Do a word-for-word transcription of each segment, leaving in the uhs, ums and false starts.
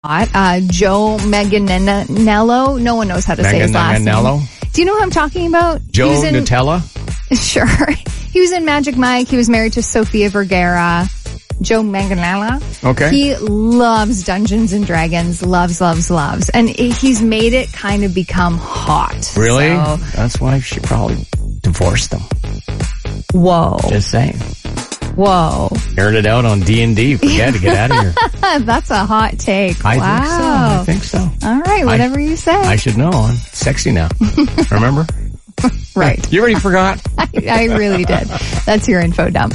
Uh, Joe Manganiello. No one knows how to say his last name. Do you know who I'm talking about? Joe in, Nutella? Sure. He was in Magic Mike. He was married to Sofia Vergara. Joe Manganiello. Okay. He loves Dungeons and Dragons. Loves, loves, loves. And he's made it kind of become hot. Really? So, that's why she probably divorced him. Whoa. Just saying. Whoa. Aired it out on D and D. Forget to get out of here. That's a hot take. I wow. think so. I think so. All right. Whatever I, you say. I should know. I'm sexy now. Remember? Right. You already forgot? I, I really did. That's your info dump.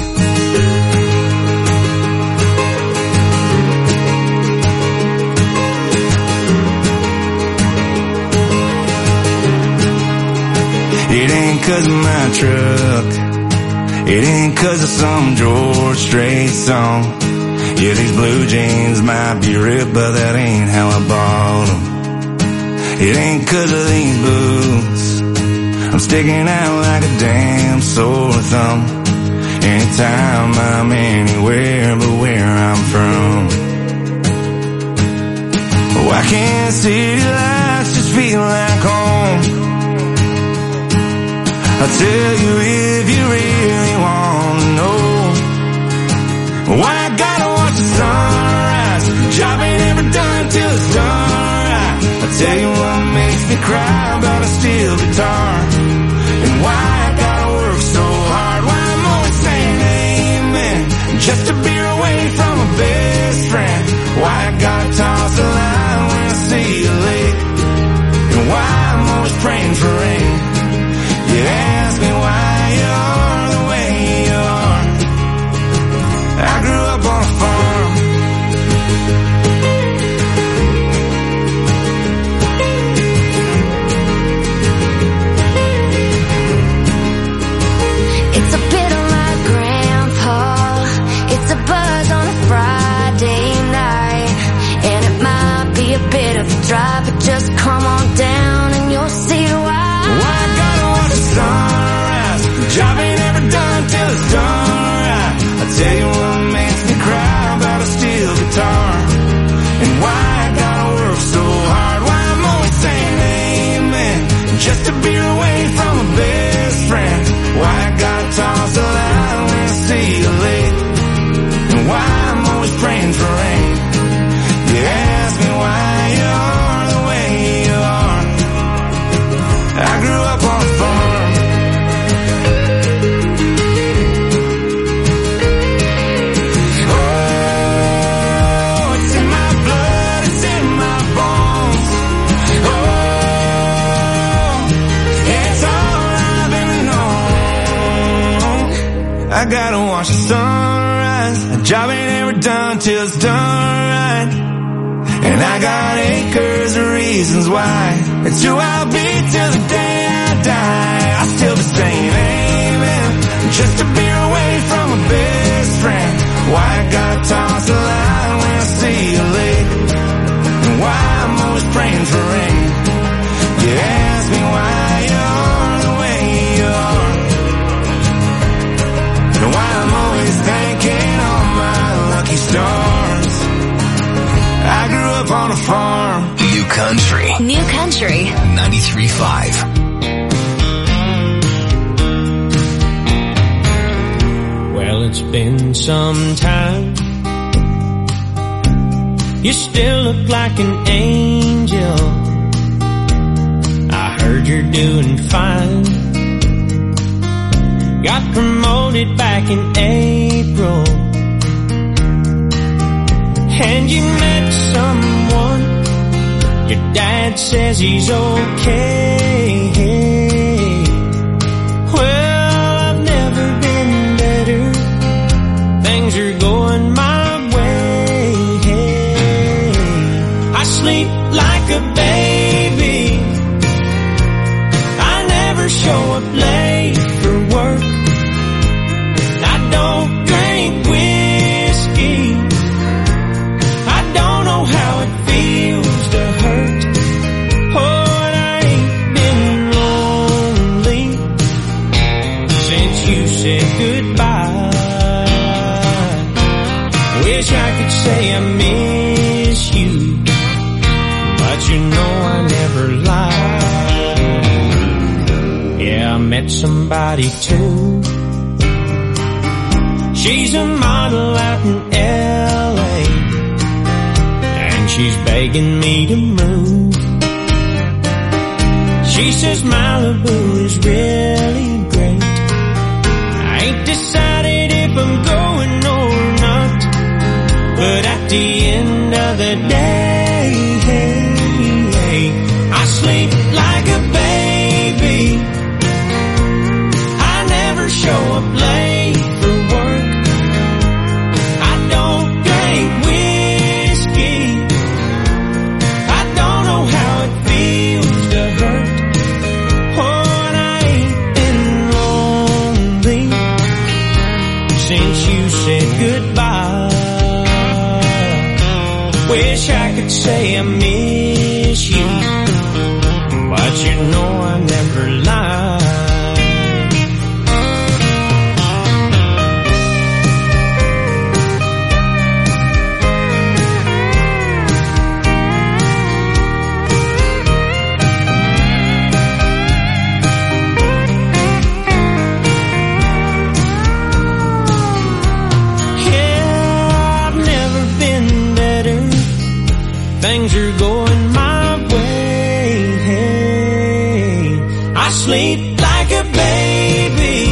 It ain't 'cause of my truck. It ain't 'cause of some George Strait song. Yeah, these blue jeans might be ripped, but that ain't how I bought them. It ain't 'cause of these boots. I'm sticking out like a damn sore thumb. Anytime I'm anywhere but where I'm from. Why can't city lights just feel like home? I'll tell you if you really want to know. Why I gotta watch the sunrise. Job ain't ever done till it's done right. I'll tell you what makes me cry about a steel guitar. And why I gotta work so hard. Why I'm always saying amen just to be away from a best friend. Why I gotta toss the line when I see you late. And why I'm always praying for rain. You ask me why you are the way you are. I grew up on a farm. It's a bit of my grandpa. It's a buzz on a Friday night. And it might be a bit of a drive, but just come on down and you'll see why. Why I gotta watch the sunrise. Job ain't ever done till it's done right. I'll tell you what makes me cry about a steel guitar. And why I gotta work so hard. Why I'm always saying amen just to be away from a best friend. Why I gotta toss the line when I see you late. And why I'm always praying for rain. You ask me why you are the way you are. I grew up on a farm. Oh, it's in my blood, it's in my bones. Oh, it's all I've ever known. I gotta watch the sunrise. A job ain't ever done till it's done right. And I got acres of reasons why. It's who I'll be till the day I die. I'll still be saying amen just to be away from a best friend. Why I gotta toss the line when I see you late. And why I'm always praying for rain. You ask me why you're the way you are. And why I'm always thanking all my lucky stars. I grew up on a farm. New Country. New Country. ninety-three point five. Well, it's been some time. You still look like an angel. I heard you're doing fine. Got promoted back in April. And you met someone. Your dad says he's okay. Well, I've never been better. Things are going my way. I sleep like a baby. I never show up late for work. I don't drink whiskey. I don't know how it feels to hurt. Oh, and I ain't been lonely since you said goodbye. Wish I could say I miss you, somebody too. She's a model out in L A, and she's begging me to move. She says Malibu is really great. I ain't decided if I'm going or not, but at the end of the day, I sleep like a baby. I never show up late for work. I don't drink whiskey. I don't know how it feels to hurt. Oh, and I ain't been lonely since you said goodbye. Wish I could say I miss you, but you know I never lie. Things are going my way. I sleep like a baby.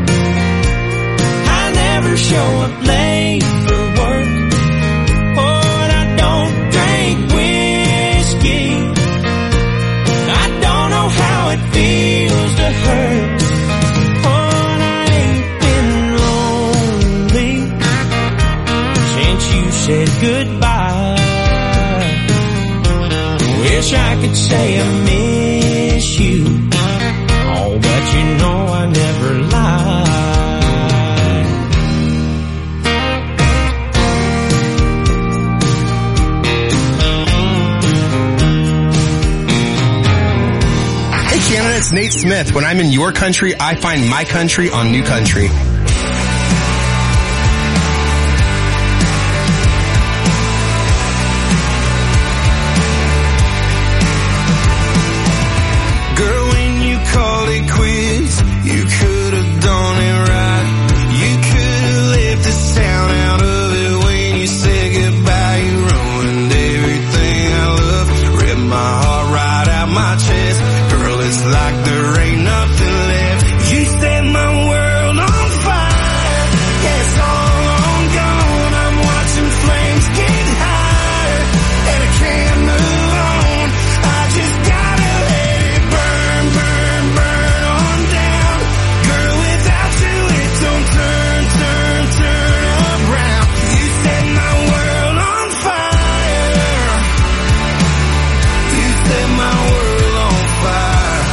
I never show up late for work. Oh, and I don't drink whiskey. I don't know how it feels to hurt. Oh, and I ain't been lonely since you said goodbye. Wish I could say I miss you, oh, but you know I never lie. Hey Canada, it's Nate Smith. When I'm in your country, I find my country on New Country. Called it quits. You could have done it right. You could have left the sound out of it when you said goodbye. You ruined everything I love. Ripped my heart right out my chest. Girl, it's like there ain't nothing left. You set my world on fire. Yeah, it's all on gone. I'm watching flames get higher, and I can't move on. I just gotta let it burn, burn, burn on down. Girl, without you it don't turn, turn, turn around. You set my world on fire. You set my world on fire.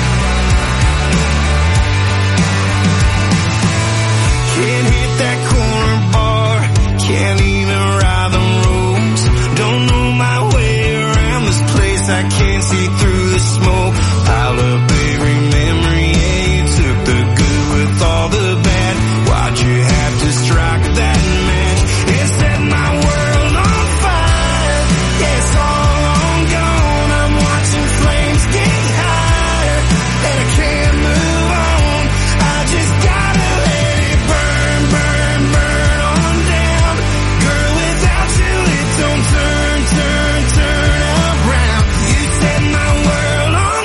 Can't hit that corner bar. Can't even ride the roads. Don't know my way around this place. I can't see through the smoke. Pile up every memory, yeah, you took the good with all the bad. Why'd you have to strike that match? It set my world on fire. Yeah, it's all on gone. I'm watching flames get higher, and I can't move on. I just gotta let it burn, burn, burn on down. Girl, without you it don't turn, turn, turn around. You set my world on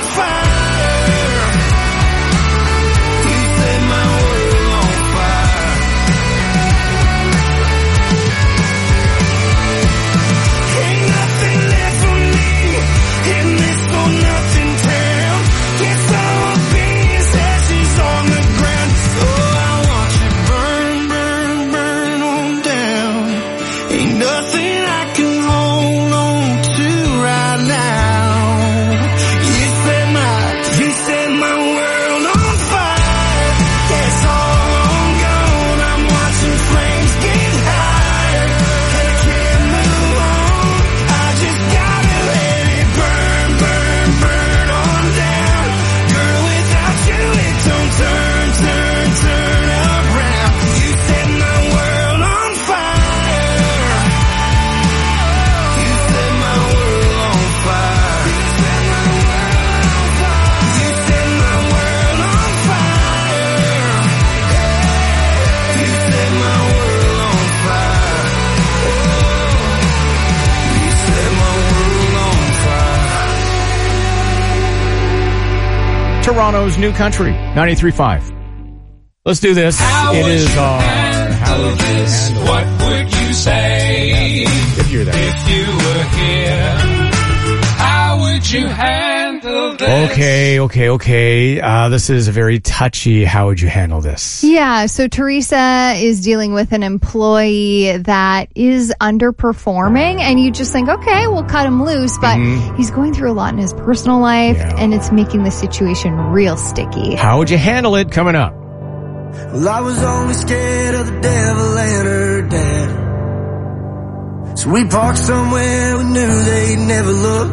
Toronto's New Country, ninety-three point five. Let's do this. How it would is you our... handle How would you this? handle What it? would you say If you're there. if you were here? How would you handle this? Okay, okay, okay. Uh, this is a very touchy. How would you handle this? Yeah, so Teresa is dealing with an employee that is underperforming, and you just think, okay, we'll cut him loose, but Mhm. he's going through a lot in his personal life, Yeah. and it's making the situation real sticky. How would you handle it? Coming up. Well, I was only scared of the devil and her dad. So we parked somewhere we knew they'd never look.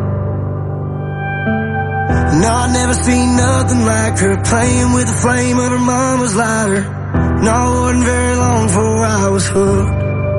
No, I never seen nothing like her playing with the flame of her mama's lighter. No, it wasn't very long before I was hooked.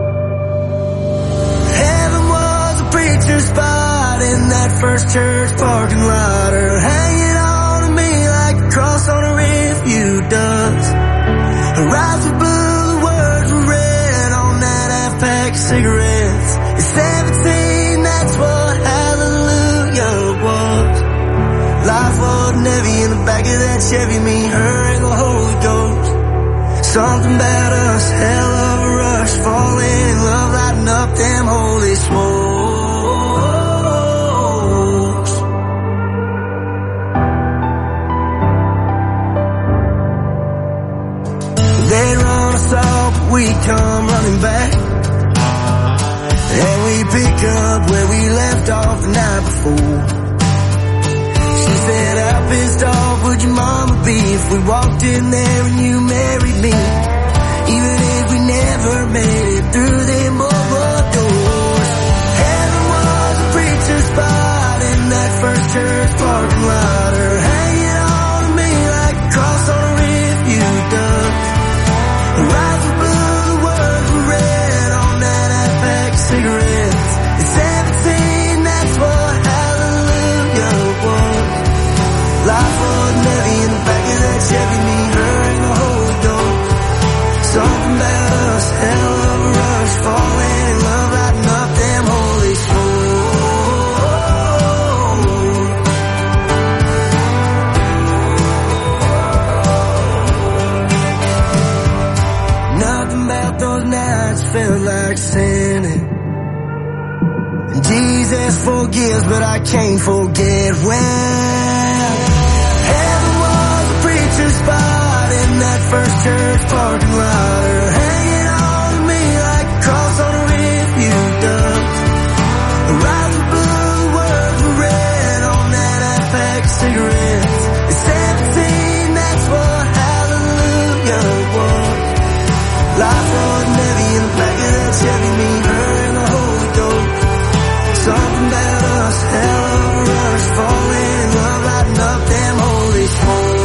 Heaven was a preacher's spot in that first church parking lot. Her hanging on to me like a cross on a refuge does. Her eyes were blue, the words were red on that half pack of cigarettes. At seventeen, that's what hallelujah was. Life wasn't heavy in the back of that Chevy, me, her, and the Holy Ghost. Something about us, hell of a rush, falling in love, lighting up them holy smokes. They run us off, but we come running back. And we pick up where we left off the night before. She said, how pissed off would your mama be if we walked in there and you married me? Even if we never made it through them bubble doors. Heaven was a preacher's spot in that first church parking lot. Her hanging on to me like a cross on a refuge does. Her eyes were blue, the words were red on that half pack of cigarettes. At seventeen, that's what hallelujah was. Life wasn't heavy in the back of that Chevy, me, her, and the Holy Ghost. Something about us, hell of a rush, falling in love, lighting up them holy souls. Nothing about those nights felt like sinning. And Jesus forgives, but I can't forget when. Heaven was a preacher's spot in that first church parking lot. Her hanging on to me like a cross on a refuge does. Her eyes were blue, the words were red on that half pack of cigarettes. At seventeen, that's what hallelujah was. Life wasn't heavy in the back of that Chevy, me, her, and the Holy Ghost. Something about us, hell of a rush, falling in love, lighting up them holy souls.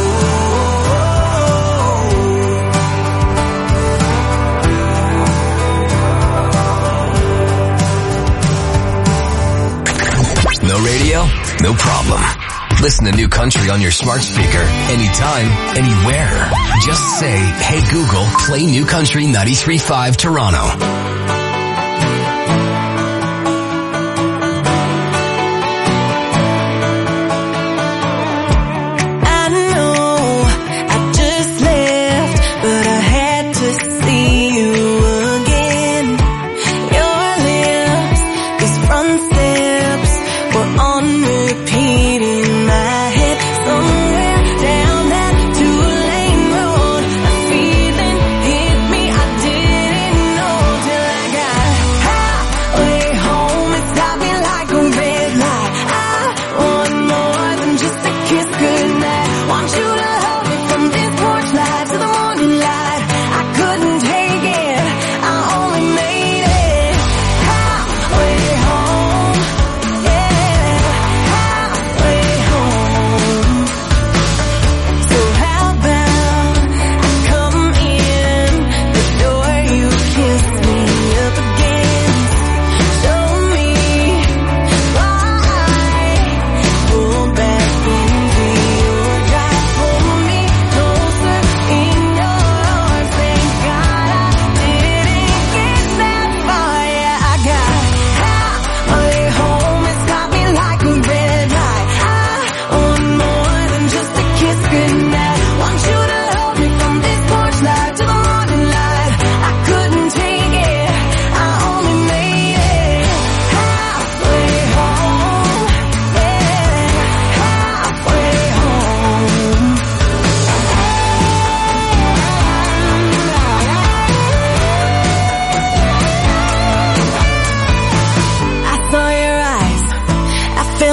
No radio? No problem. Listen to New Country on your smart speaker anytime, anywhere. Just say, hey Google, play New Country ninety-three point five Toronto.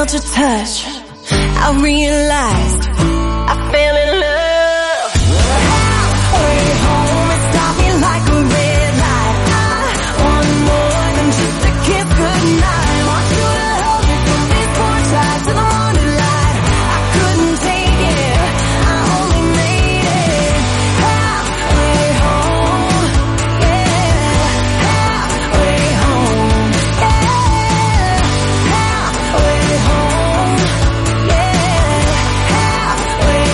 felt your touch, I realized I fell in love. Halfway home, it stopped me like a red light. I want more than just a kiss goodnight. Want you to help me from these porch lights to the morning light. I couldn't take it, I only made it halfway home. Yeah, halfway home. Yeah, halfway home. Yeah, halfway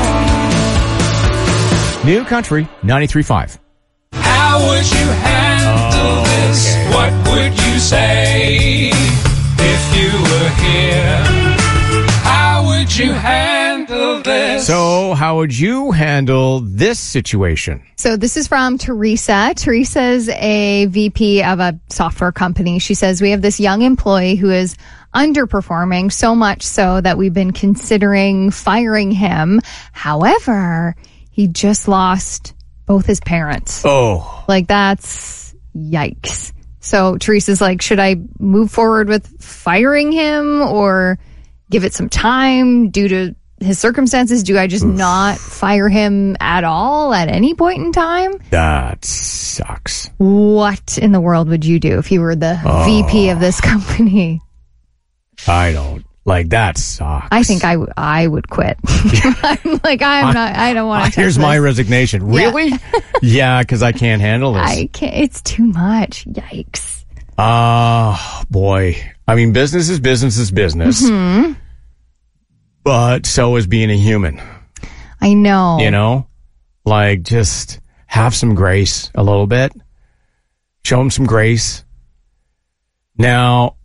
home. New Country ninety-three point five. How would you handle this? Okay. What would you say if you were here? How would you handle this? So, how would you handle this situation? So this is from Teresa. Teresa's a V P of a software company. She says, we have this young employee who is underperforming, so much so that we've been considering firing him. However, he just lost both his parents. Oh, Like, that's yikes. So Teresa's like, should I move forward with firing him or give it some time due to his circumstances? Do I just not fire him at all at any point in time? that sucks. What in the world would you do if you were the V P of this company? I don't. Like, that sucks. I think I, w- I would quit. I'm like, I'm not, I don't want to Here's my resignation. Yeah. Really? Yeah, because I can't handle this. I can't, it's too much. Yikes. Ah, boy. I mean, business is business is business. Mm-hmm. But so is being a human. I know. You know? Like, just have some grace a little bit. Show him some grace. Now,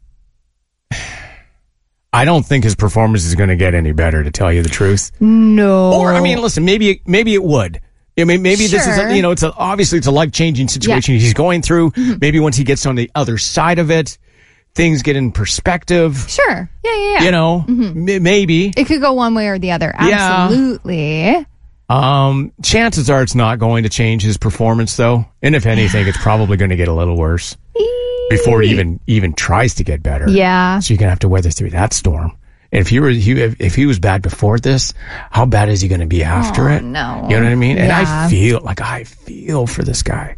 I don't think his performance is going to get any better, to tell you the truth. No. Or, I mean, listen, maybe maybe it would. I mean, maybe this is, Sure. a, you know, it's a, obviously it's a life-changing situation he's going through. Mm-hmm. Maybe once he gets on the other side of it, things get in perspective. Sure. Yeah, yeah, yeah. You know, m- maybe. It could go one way or the other. Yeah. Absolutely. Um, chances are it's not going to change his performance, though. And if anything, it's probably going to get a little worse before it even even tries to get better. Yeah. So you're going to have to weather through that storm. And if he were, he, if, if he was bad before this, how bad is he going to be after Oh, it? no. You know what I mean? And Yeah. I feel like I feel for this guy.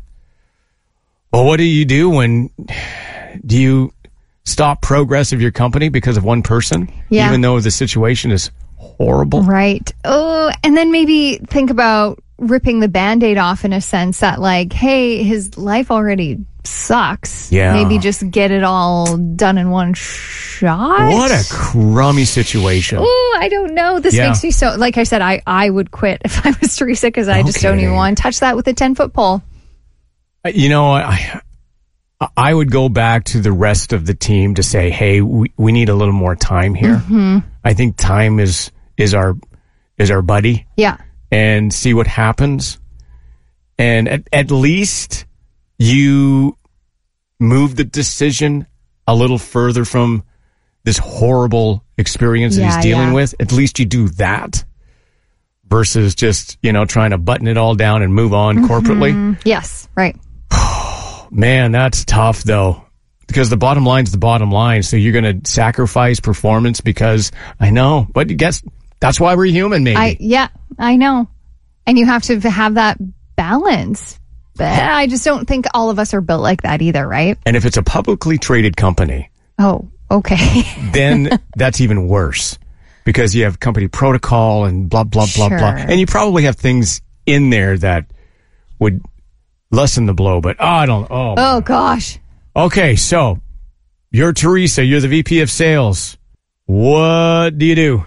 Well, what do you do when do you stop progress of your company because of one person? Yeah. Even though the situation is horrible. Right. Oh, and then maybe think about ripping the Band-Aid off in a sense that, like, hey, his life already sucks. Yeah. Maybe just get it all done in one shot. What a crummy situation. Oh, I don't know. This Yeah. makes me so, like I said, I, I would quit if I was Teresa because I just don't Okay. even want to touch that with a ten-foot pole. You know, I I would go back to the rest of the team to say, hey, we, we need a little more time here. Mm-hmm. I think time is is our is our buddy. Yeah. And see what happens. And at, at least you move the decision a little further from this horrible experience that Yeah, he's dealing yeah. with. At least you do that versus just, you know, trying to button it all down and move on corporately. Mm, yes. Right. Man, that's tough though. Because the bottom line's the bottom line. So you're going to sacrifice performance because I know, but I guess that's why we're human, maybe. I yeah, I know. And you have to have that balance. But I just don't think all of us are built like that either, right? and if it's a publicly traded company, Oh, okay. then that's even worse because you have company protocol and blah, blah, blah, Sure. blah. And you probably have things in there that would lessen the blow, but oh, I don't, oh. Oh gosh. Okay, so you're Teresa, you're the V P of sales. What do you do?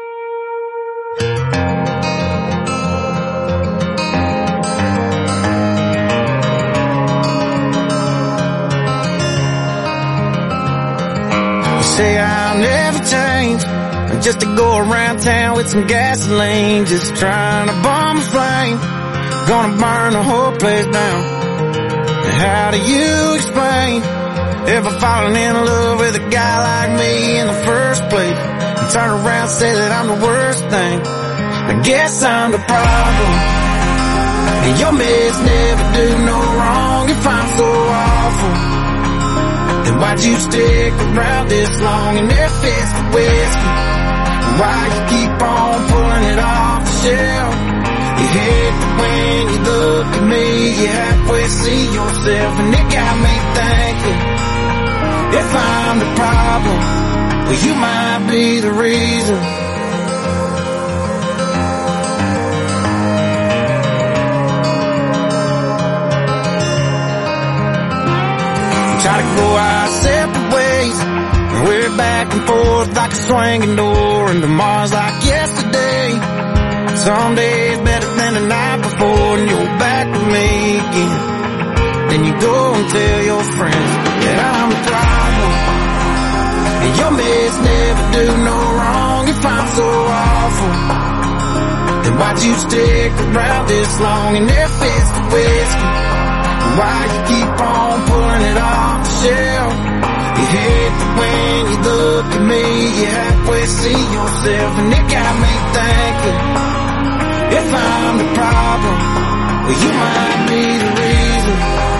Say I'll never change, just to go around town with some gasoline, just trying to bomb a flame, gonna burn the whole place down. How do you explain ever falling in love with a guy like me in the first place, and turn around and say that I'm the worst thing? I guess I'm the problem, and your meds never do no wrong. If I'm so awful, then why'd you stick around this long in their fist of whiskey? Why you keep on pulling it off the shelf? You hate it when you look at me, you halfway see yourself, and it got me thinking, if I'm the problem, well, you might be the reason. Try to go our separate ways, and we're back and forth like a swinging door, and tomorrow's like yesterday. Some days better than the night before, and you're back with me again. Then you go and tell your friends that I'm the problem, and your mates never do no wrong. If I'm so awful, then why'd you stick around this long in their fist of whiskey? Why you keep on pulling it off the shelf? You hate it when you look at me, you halfway see yourself, and it got me thinking, if I'm the problem, well, you might be the reason.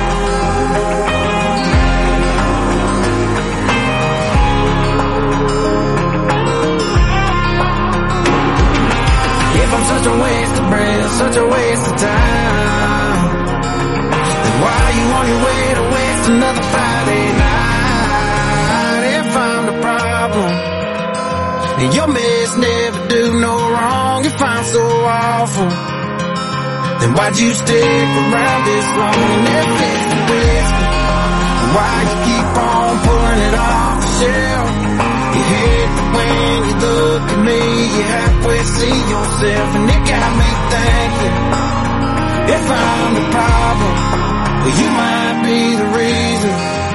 If I'm such a waste of breath, such a waste of time, then why are you on your way to waste another Friday night? If I'm the problem, and your mates never do no wrong. If I'm so awful, then why'd you stick around this long and never fix the whiskey? Why you keep on pulling it off the shelf? You hate it when you look at me, you halfway see yourself, and it got me thinking, if I'm the problem, well, you might be the reason.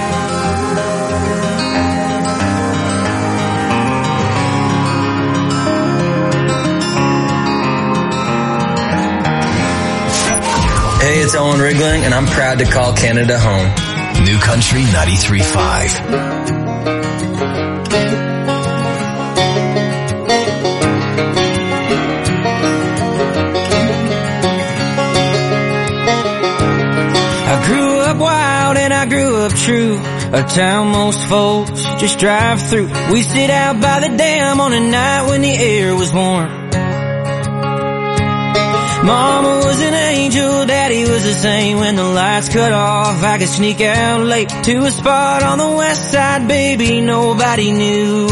Hey, it's Owen Rigling, and I'm proud to call Canada home. New Country ninety-three point five. I grew up wild and I grew up true, a town most folks just drive through. We sit out by the dam on a night when the air was warm. Mama was an angel, Daddy was the same. When the lights cut off, I could sneak out late to a spot on the west side, baby, nobody knew.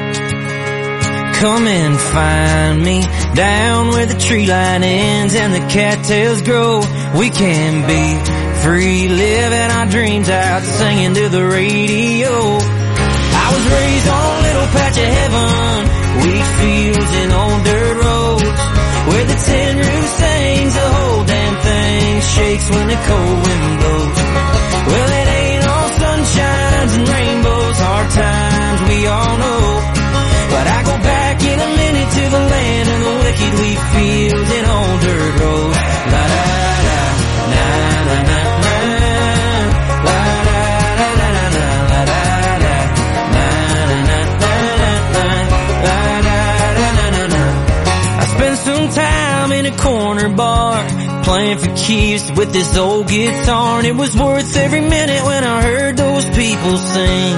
Come and find me down where the tree line ends and the cattails grow. We can be free, living our dreams out, singing to the radio. I was raised on a little patch of heaven, wheat fields and old dirt roads, where the tin roof sings, the whole damn thing shakes when the cold wind blows. Well, it ain't all sunshines and rainbows, hard times we all know, but I go back in a minute to the land of the wicked, wheat fields and old dirt roads. La da da, na na na na, la da da da da da, la da da, na na na na na, la da da da da da. I spent some time in a corner bar, playing for keeps with this old guitar, and it was worth every minute when I heard those people sing.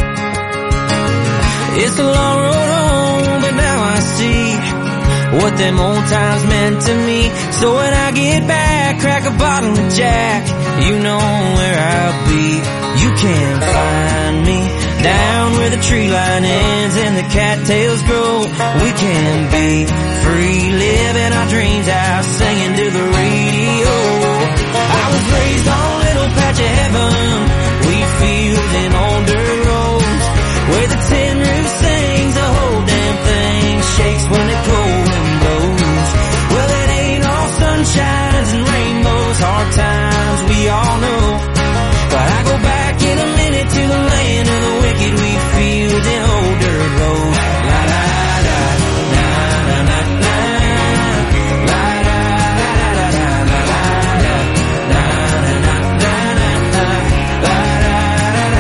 It's a long road home, but now I see what them old times meant to me. So when I get back, crack a bottle of Jack, you know where I'll be. You can find me down where the tree line ends and the cattails grow. We can be free, living our dreams out, singing to the radio. I was raised on a little patch of heaven, wheat fields and old dirt roads, where the tin roof sings, the whole damn thing shakes when the cold wind blows. Well, it ain't all sunshines and rainbows, hard times we all know, but I go back in a minute to the land of the wicked, wheat fields and old dirt roads. La da da, na na na na, la da da da da, la da da, na na na na na, la da da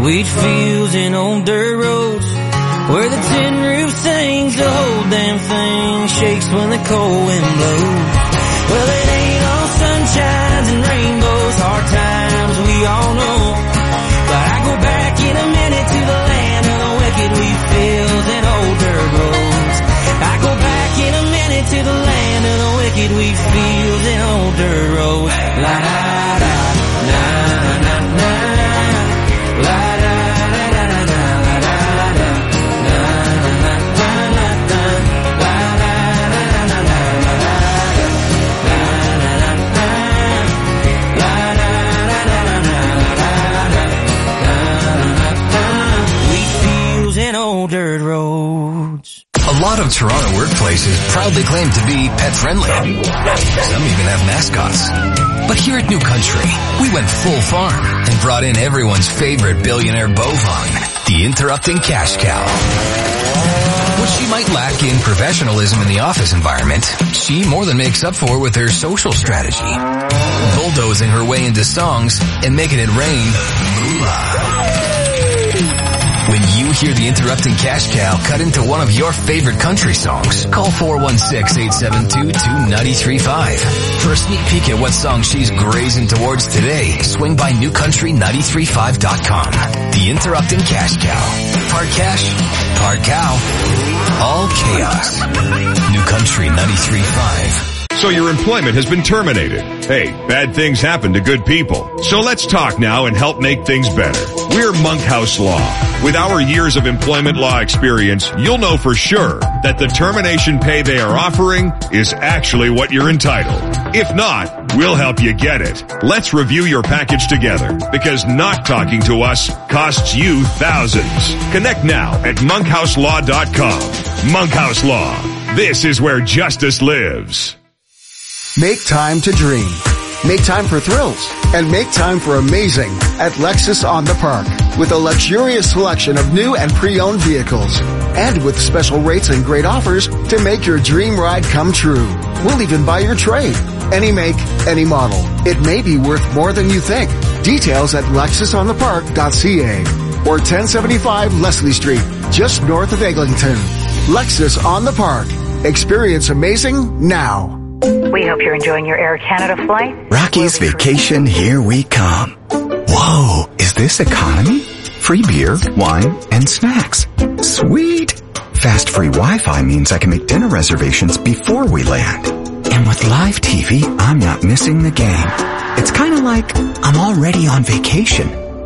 Wheat fields and old dirt roads, where the tin roof sings, the whole damn thing shakes when the cold wind blows. Well, it ain't all sunshines and rainbows, hard times we all know. But I go back in a minute to the land of the wicked wheat fields and old dirt roads. I go back in a minute to the land of the wicked wheat fields and old dirt roads. La da da, na na na, la da da da da da, la da da, na na na na na, la da da da da da, la da da, na na na, la da da da da da, la da da, wheat fields and old dirt roads. A lot of Toronto workplaces proudly claim to be pet-friendly. Some even have mascots. But here at New Country, we went full farm and brought in everyone's favorite billionaire bovine, the interrupting cash cow. What she might lack in professionalism in the office environment, she more than makes up for with her social strategy. Bulldozing her way into songs and making it rain moolah. When you hear the interrupting cash cow cut into one of your favorite country songs, call four one six, eight seven two, two nine three five. For a sneak peek at what song she's grazing towards today, swing by new country nine three five dot com. The interrupting cash cow. Part cash, part cow, all chaos. New country nine three five. So your employment has been terminated. Hey, bad things happen to good people. So let's talk now and help make things better. We're Monkhouse Law. With our years of employment law experience, you'll know for sure that the termination pay they are offering is actually what you're entitled. If not, we'll help you get it. Let's review your package together, because not talking to us costs you thousands. Connect now at monkhouse law dot com. Monkhouse Law. This is where justice lives. Make time to dream. Make time for thrills. And make time for amazing at Lexus on the Park. With a luxurious selection of new and pre-owned vehicles. And with special rates and great offers to make your dream ride come true. We'll even buy your trade. Any make, any model. It may be worth more than you think. Details at lexus on the park dot c a or ten seventy-five Leslie Street, just north of Eglinton. Lexus on the Park. Experience amazing now. We hope you're enjoying your Air Canada flight. Rocky's Vacation, here we come. Whoa, is this economy? Free beer, wine, and snacks. Sweet. Fast free Wi-Fi means I can make dinner reservations before we land. And with live T V, I'm not missing the game. It's kind of like I'm already on vacation.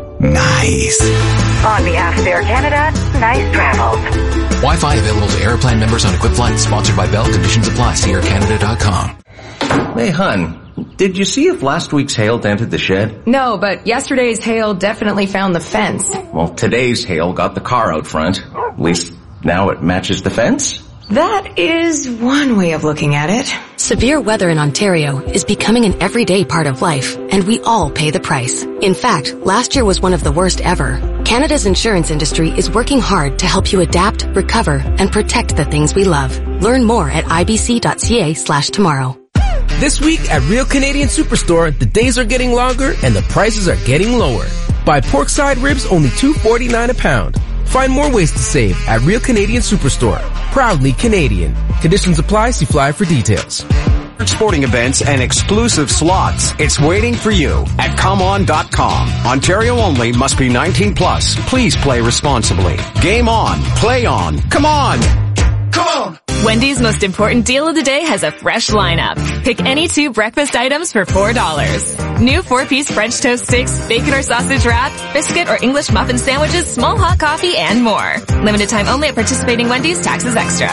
Nice. On behalf of Air Canada, nice travels. Wi-Fi available to Airplan members on equipped flights. Sponsored by Bell. Conditions apply. See air canada dot com. Hey, hun, did you see if last week's hail dented the shed? No, but yesterday's hail definitely found the fence. Well, today's hail got the car out front. At least now it matches the fence. That is one way of looking at it. Severe weather in Ontario is becoming an everyday part of life, and we all pay the price. In fact, last year was one of the worst ever. Canada's insurance industry is working hard to help you adapt, recover, and protect the things we love. Learn more at ibc.ca slash tomorrow. This week at Real Canadian Superstore, the days are getting longer and the prices are getting lower. Buy porkside ribs only two forty-nine a pound. Find more ways to save at Real Canadian Superstore. Proudly Canadian. Conditions apply. See flyer for details. Sporting events and exclusive slots. It's waiting for you at come on dot com. Ontario only, must be nineteen plus. Please play responsibly. Game on. Play on. Come on. Come on. Wendy's most important deal of the day has a fresh lineup. Pick any two breakfast items for four dollars. New four-piece French toast sticks, bacon or sausage wrap, biscuit or English muffin sandwiches, small hot coffee, and more. Limited time only at participating Wendy's. Taxes extra.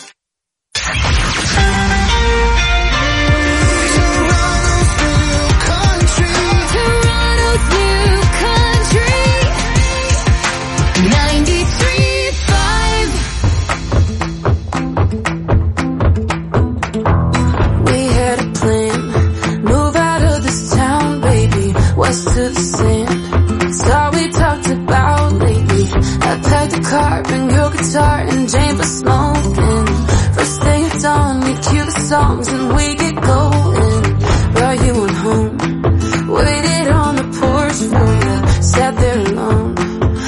West to the sand. It's all we talked about lately. I packed the car, bring your guitar, and Jane for smoking. First thing at dawn, we cue the songs and we get going. Brought you on home, waited on the porch for you, sat there alone.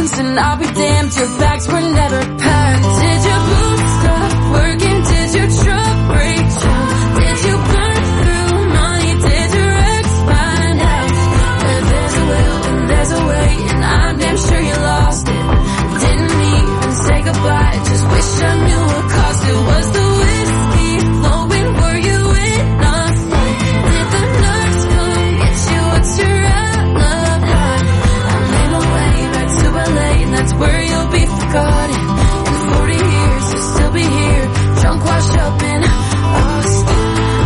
distance, and I'll be damned, your bags were never packed. Did your boots stop working? Did your truck break down? Did you burn through money? Did your ex find out? Where there's a will and there's a way, and I'm damn sure you lost it. Didn't even say goodbye, just wish I knew what caused it. Was the whiskey flowing? Were you in a fight? Did the nurse come get you? What's your alibi? I made my way back to L A, and that's where you'll be forgotten. In forty years, you'll still be here, drunk, washed up in Austin.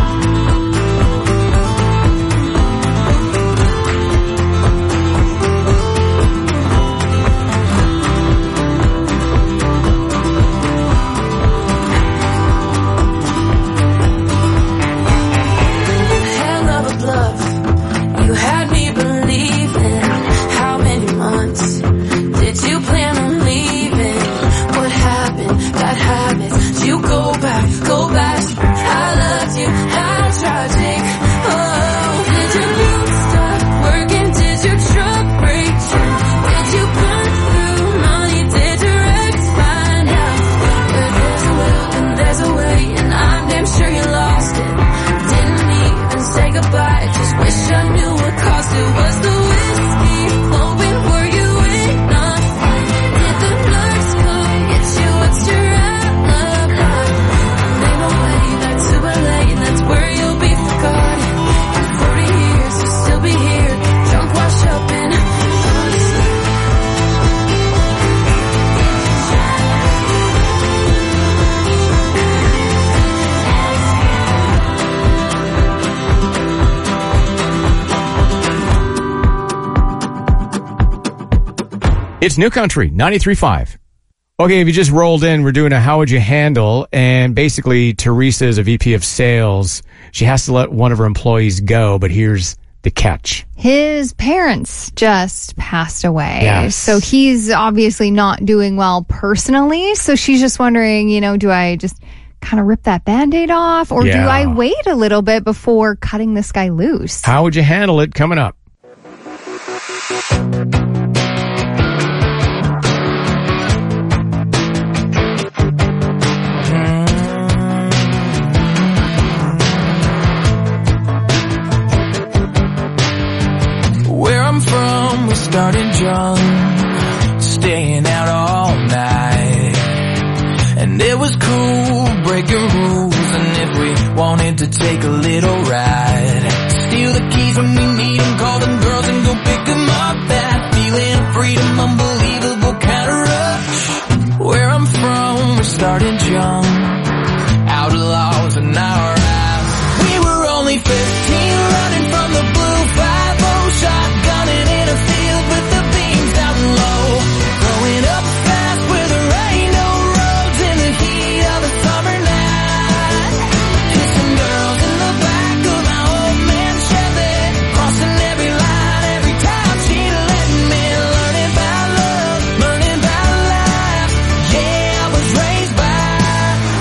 Hell of a bluff, you had me believing. How many months did you plan on leaving? What happened? Bad habits. You go back, go back. I loved you. How tragic. Oh, did your boots stop working? Did your truck break down? Did you burn through money? Did your ex find out? Where there's a will and there's a way, and I'm damn sure you lost it. Didn't even say goodbye, just wish I knew what caused it. Was the whiskey flowing? Were you in a fight? Did the nurse come get you? What's your alibi? I made my way back to L A, and that's where you'll be forgotten. In forty years, you'll still be here, drunk, washed up in Austin. It's New Country, ninety-three point five. Okay, if you just rolled in, we're doing a How Would You Handle? And basically, Teresa is a V P of sales. She has to let one of her employees go, but here's the catch. His parents just passed away. Yes. So he's obviously not doing well personally. So she's just wondering, you know, do I just kind of rip that Band-Aid off? Or Yeah. do I wait a little bit before cutting this guy loose? How would you handle it? Coming up. Where I'm from, we started drunk, staying out all night. And it was cool, breaking rules. And if we wanted to take a little ride, steal the keys when we need them, call them girls and go pick them up. That feeling of freedom, unbelievable kind of rush. Where I'm from, we started young, outlaws in our eyes. We were only fifteen, running from the blue five oh, shotgunning in a field with the beams down low. Growing up fast where there ain't no roads in the heat of a summer night. Kissing girls in the back of my old man Chevy, crossing every line every time she'd let me. Learning about love, learning about life. Yeah, I was raised by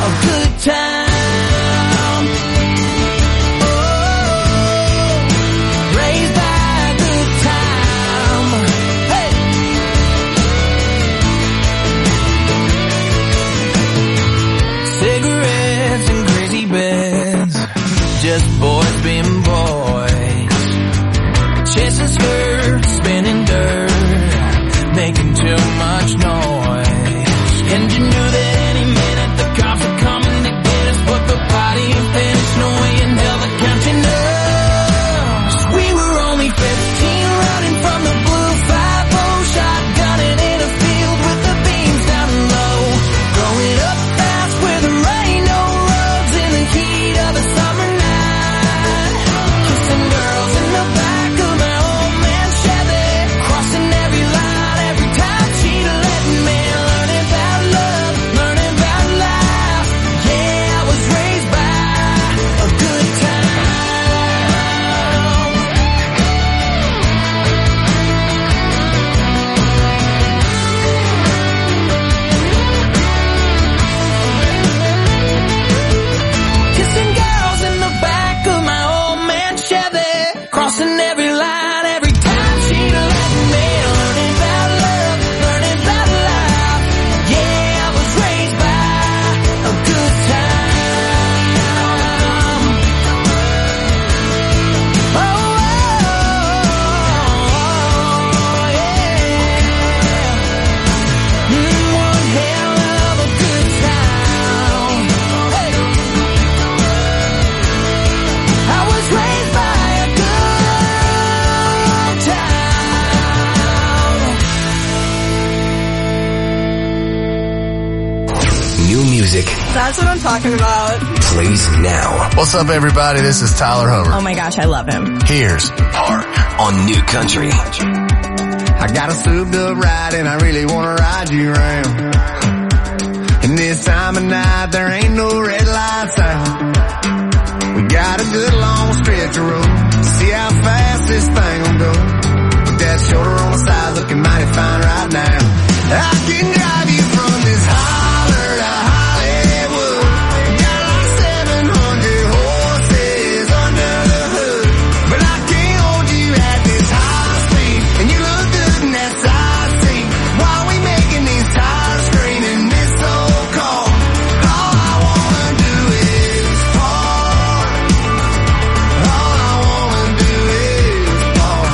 music That's what I'm talking about. plays now. What's up, everybody? This is Tyler Hover. Oh my gosh, I love him. Here's Park on New Country. I got a souped up ride and I really wanna ride you around. And this time of night there ain't no red lights out. We got a good long stretch of road. See how fast this thing will go. With that shoulder on the side looking mighty fine right now. I can drive you from this holler to Hollywood. Got like seven hundred horses under the hood. But I can't hold you at this high speed. And you look good in that side seat. While we making these tires scream in this old car. All I wanna do is park. All I wanna do is park.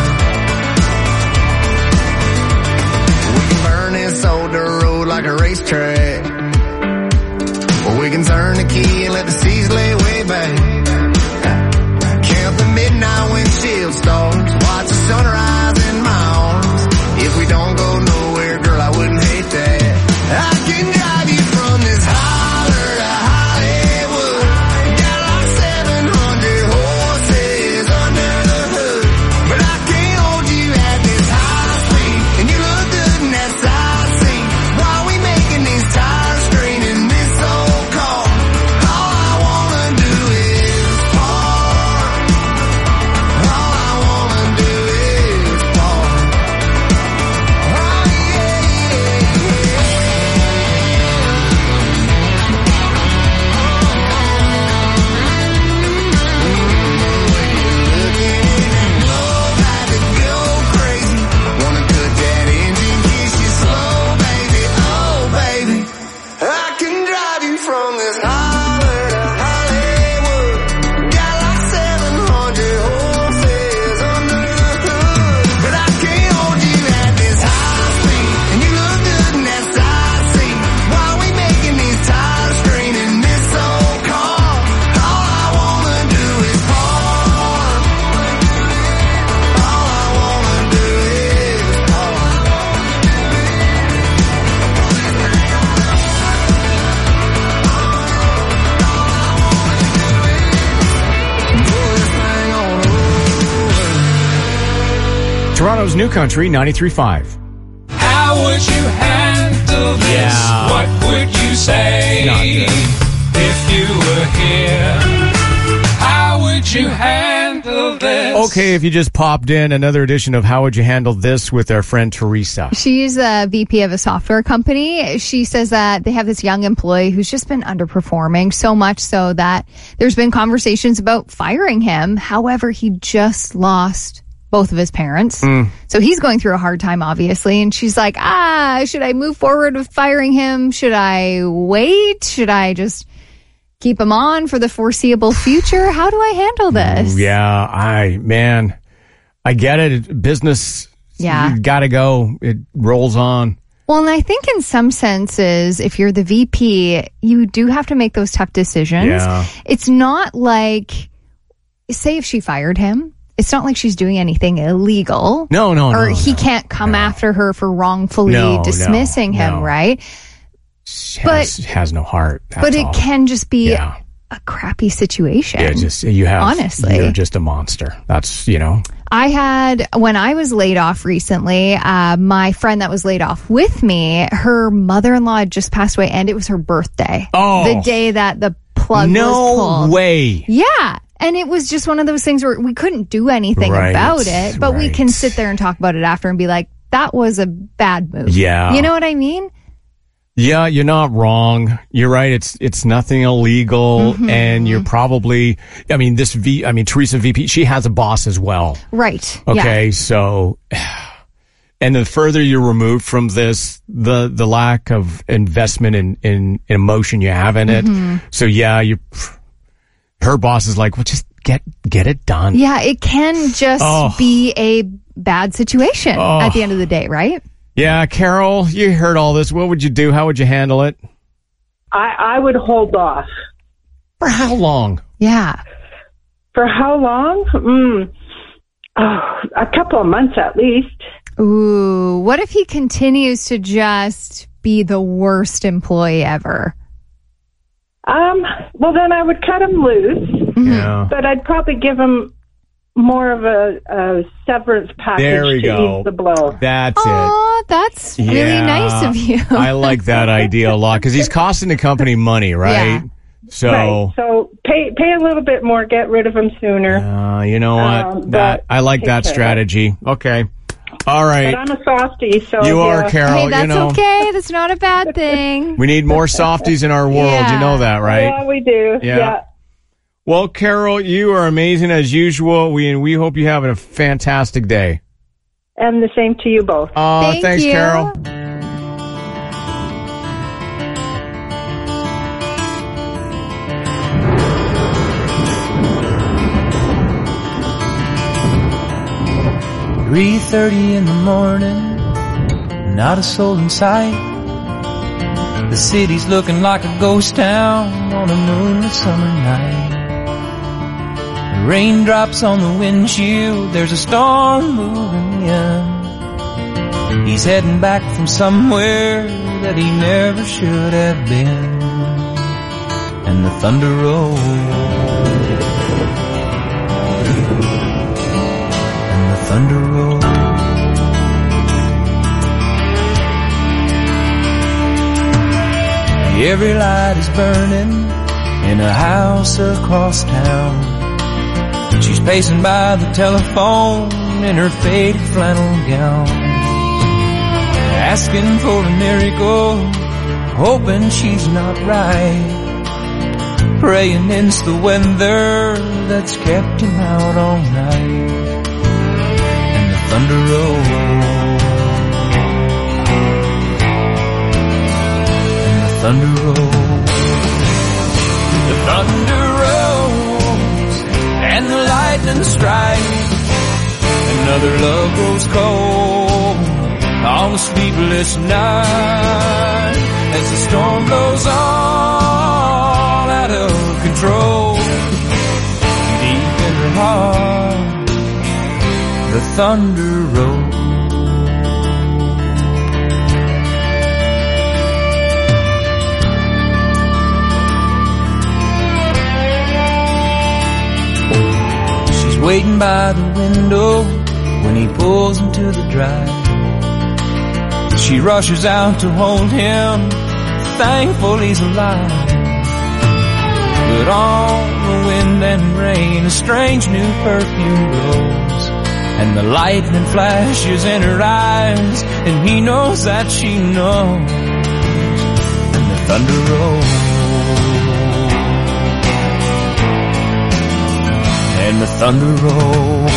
We can burn this old dirt road like a racetrack. Or we can turn the key and let the seas lay way back. Count the midnight windshield stars. Watch the sunrise in my arms. If we don't go nowhere, girl, I wouldn't hate that. I can drive you from this holler to Hollywood. Got like seven hundred horses under the hood. But I can't hold you at this high speed. And you look good in that side seat. While we making these tires scream in this old car. All I wanna do is park. All I wanna do is park. Oh yeah, crazy. Wanna cut that engine, kiss you slow, baby. Oh, baby. I can drive you from this holler to Hollywood. Got like seven hundred horses under the hood. But I can't hold you at this high speed. And you look good in that side seat. While we making these tires scream in this old car. All I wanna do is park. All I wanna do is park. Toronto's New Country ninety-three point five. How would you handle this? Yeah. What would you say Not good. if you were here? How would you handle this? Okay, if you just popped in, another edition of How Would You Handle This with our friend Teresa. She's a V P of a software company. She says that they have this young employee who's just been underperforming so much so that there's been conversations about firing him. However, he just lost both of his parents. Mm. So he's going through a hard time, obviously. And she's like, ah, should I move forward with firing him? Should I wait? Should I just keep him on for the foreseeable future? How do I handle this? Yeah, I, man, I get it. Business, Yeah. you gotta go. It rolls on. Well, and I think in some senses, if you're the V P, you do have to make those tough decisions. Yeah. It's not like, say if she fired him, it's not like she's doing anything illegal. No, no, Or no, he no, can't come after her for wrongfully No, no, dismissing him, no. right? She But- has, has no heart. but that's it all. can just be Yeah. a crappy situation. Yeah, just, you have, Honestly. you're just a monster. That's, you know. I had, when I was laid off recently, uh, my friend that was laid off with me, her mother-in-law had just passed away and it was her birthday. Oh. The day that the plug was No pulled. way. Yeah. And it was just one of those things where we couldn't do anything Right, about it, but we right. can sit there and talk about it after and be like, that was a bad move. Yeah. You know what I mean? Yeah, you're not wrong. You're right. It's it's nothing illegal, Mhm. and you're probably. I mean, this V. I mean, Teresa V P. She has a boss as well. Right. Okay, Yeah. so, and the further you're removed from this, the the lack of investment in in, in emotion you have in it. Mhm. So yeah, you. Her boss is like, well, just get get it done. Yeah, it can just Oh. be a bad situation Oh. at the end of the day, right? Yeah, Carol, you heard all this. What would you do? How would you handle it? I, I would hold off. For how long? Yeah. For how long? Mm, oh, a couple of months at least. Ooh, what if he continues to just be the worst employee ever? Um, well, then I would cut him loose, Yeah. but I'd probably give him more of a, a severance package There we to go. ease the blow. That's Aw, that's it. really Yeah. nice of you. I like that idea a lot because he's costing the company money, right? Yeah. So, Right. So pay pay a little bit more, get rid of him sooner. uh, you know what? Um, that but I like take that care of it. strategy. Okay. All right. But I'm a softie, so You are, yeah. Carol. Hey, you that's know. okay. That's not a bad thing. We need more softies in our world. Yeah. You know that, right? Yeah, we do. Yeah. Yeah. Well, Carol, you are amazing as usual. We we hope you have a fantastic day. And the same to you both. Oh, Thank thanks, you. Carol. three thirty in the morning, not a soul in sight. The city's looking like a ghost town on a moonlit summer night. The raindrops on the windshield, there's a storm moving in. He's heading back from somewhere that he never should have been. And the thunder rolls, and the thunder rolls. Every light is burning in a house across town. She's pacing by the telephone in her faded flannel gown, asking for a miracle, hoping she's not right, praying it's the weather that's kept him out all night. And the thunder rolls, thunder rolls, the thunder rolls, and the lightning strikes. Another love grows cold on a sleepless night as the storm blows all out of control. Deep in her heart, the thunder rolls. Waiting by the window when he pulls into the drive. She rushes out to hold him, thankful he's alive. But on the wind and rain, a strange new perfume blows, and the lightning flashes in her eyes, and he knows that she knows. And the thunder rolls, and the thunder rolls.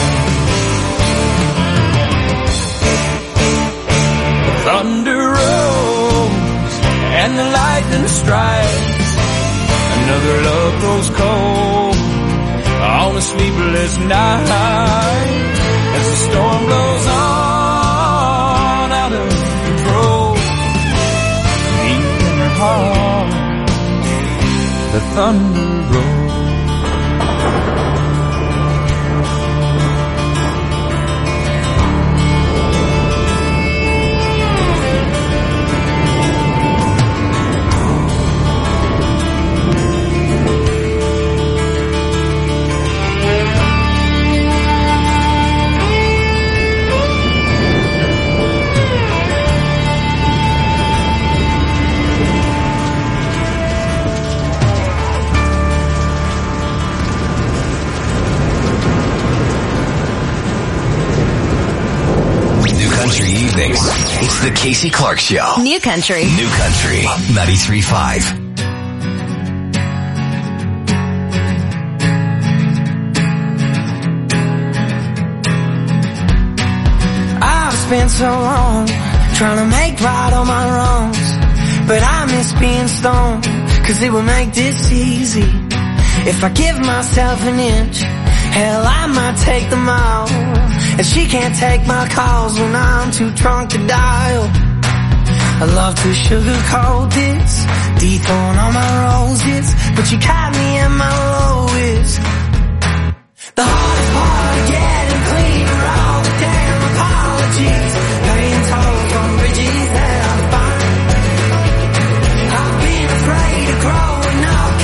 The thunder rolls, and the lightning strikes. Another love grows cold on a sleepless night as the storm blows on out of control. Deep in her heart, the thunder rolls. It's the Casey Clark Show. New Country. New Country ninety-three point five. I've spent so long trying to make right all my wrongs, but I miss being stoned, cause it would make this easy. If I give myself an inch, hell, I might take them all. And she can't take my calls when I'm too drunk to dial. I love to sugarcoat this, dethrone all my roses, but you caught me at my lowest. The hardest part of getting clean are all the damn apologies, paying tolls on bridges that I'm fine. I've been afraid of growing up,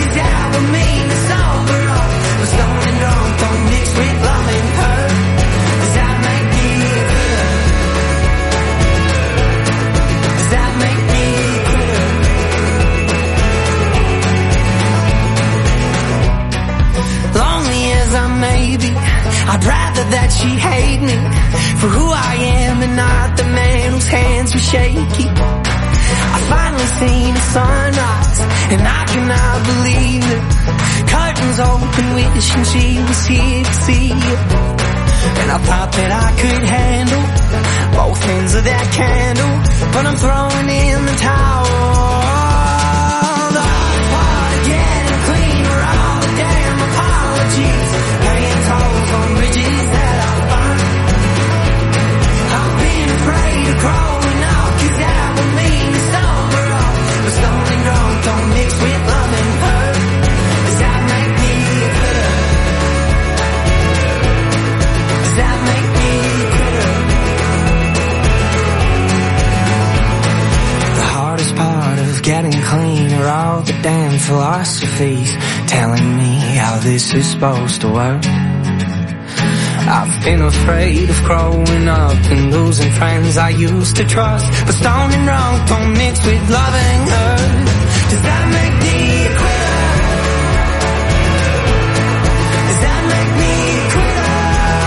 shaky. I finally seen the sunrise, and I cannot believe it. Curtains open, wishing she was here to see it. And I thought that I could handle both ends of that candle, but I'm throwing in the towel. The hard part of getting clean are all the damn apologies, paying tolls on bridges that I burned. I've been afraid of growing up, 'cause that would mean to stumble up. But stumbling drunk don't mix with love and hurt. Does that make me a quitter? Does that make me a quitter? The hardest part of getting clean are all the damn philosophies telling me how this is supposed to work. I've been afraid of growing up and losing friends I used to trust. But stoned and drunk don't mix with loving her. Does that make me a quitter? Does that make me a quitter?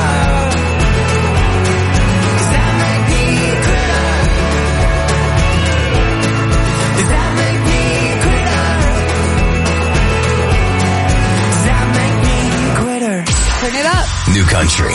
Does that make me a quitter? Does that make me a quitter? Does that make me a quitter? Turn it up. New Country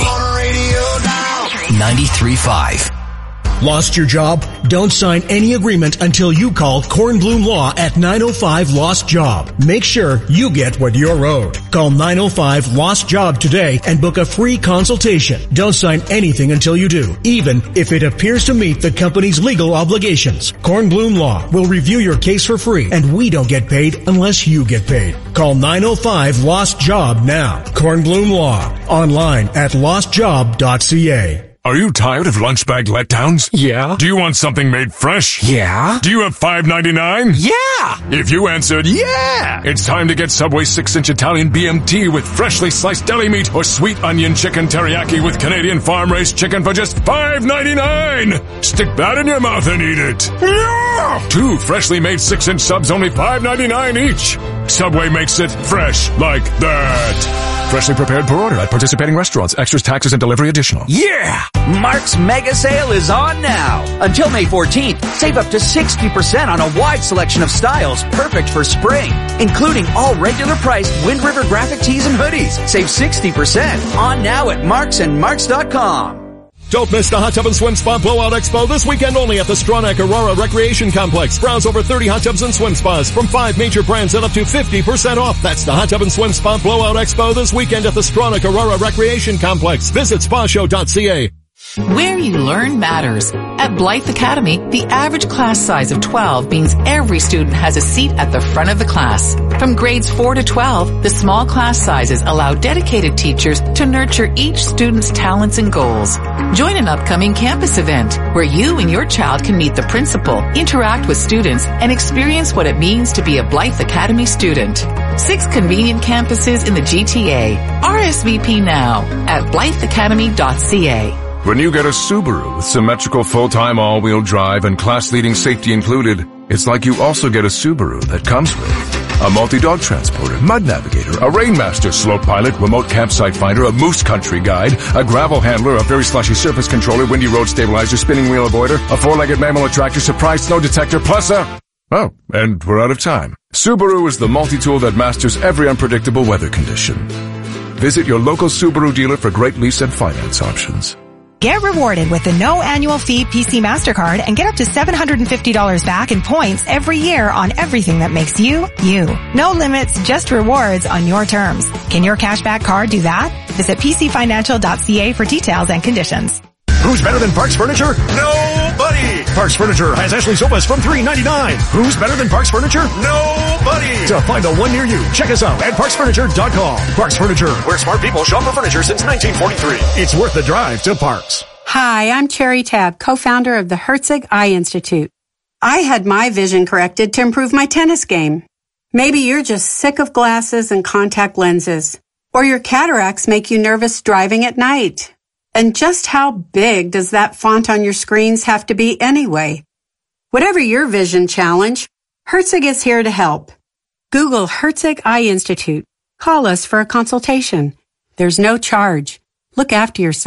ninety-three point five. Lost your job? Don't sign any agreement until you call Kornblum Law at nine oh five Lost Job. Make sure you get what you're owed. Call nine oh five Lost Job today and book a free consultation. Don't sign anything until you do, even if it appears to meet the company's legal obligations. Kornblum Law will review your case for free, and we don't get paid unless you get paid. Call nine oh five Lost Job now. Kornblum Law. Online at lost job dot c a. Are you tired of lunch bag letdowns? Yeah. Do you want something made fresh? Yeah. Do you have five ninety-nine? Yeah. If you answered yeah, it's time to get Subway six inch Italian B M T with freshly sliced deli meat or sweet onion chicken teriyaki with Canadian farm-raised chicken for just five ninety-nine. Stick that in your mouth and eat it. Yeah. Two freshly made six inch subs, only five ninety-nine each. Subway makes it fresh like that. Freshly prepared per order at participating restaurants. Extras, taxes, and delivery additional. Yeah! Mark's Mega Sale is on now. Until May fourteenth, save up to sixty percent on a wide selection of styles perfect for spring, including all regular priced Wind River graphic tees and hoodies. Save sixty percent on now at marks and marks dot com. Don't miss the Hot Tub and Swim Spa Blowout Expo this weekend only at the Stronach Aurora Recreation Complex. Browse over thirty hot tubs and swim spas from five major brands at up to fifty percent off. That's the Hot Tub and Swim Spa Blowout Expo this weekend at the Stronach Aurora Recreation Complex. Visit spa show dot c a. Where you learn matters. At Blythe Academy, the average class size of twelve means every student has a seat at the front of the class. From grades four to twelve, the small class sizes allow dedicated teachers to nurture each student's talents and goals. Join an upcoming campus event where you and your child can meet the principal, interact with students, and experience what it means to be a Blythe Academy student. Six convenient campuses in the G T A. R S V P now at blythe academy dot c a. When you get a Subaru with symmetrical full-time all-wheel drive and class-leading safety included, it's like you also get a Subaru that comes with a multi-dog transporter, mud navigator, a Rainmaster slope pilot, remote campsite finder, a moose country guide, a gravel handler, a very slushy surface controller, windy road stabilizer, spinning wheel avoider, a four-legged mammal attractor, surprise snow detector, plus a... Oh, and we're out of time. Subaru is the multi-tool that masters every unpredictable weather condition. Visit your local Subaru dealer for great lease and finance options. Get rewarded with the no annual fee P C MasterCard and get up to seven hundred fifty dollars back in points every year on everything that makes you, you. No limits, just rewards on your terms. Can your cashback card do that? Visit p c financial dot c a for details and conditions. Who's better than Parks Furniture? Nobody! Parks Furniture has Ashley sofas from three ninety-nine. Who's better than Parks Furniture? Nobody! To find the one near you, check us out at parks furniture dot com. Parks Furniture, where smart people shop for furniture since nineteen forty-three. It's worth the drive to Parks. Hi, I'm Cherry Tabb, co-founder of the Herzig Eye Institute. I had my vision corrected to improve my tennis game. Maybe you're just sick of glasses and contact lenses, or your cataracts make you nervous driving at night. And just how big does that font on your screens have to be anyway? Whatever your vision challenge, Herzig is here to help. Google Herzig Eye Institute. Call us for a consultation. There's no charge. Look after yourself.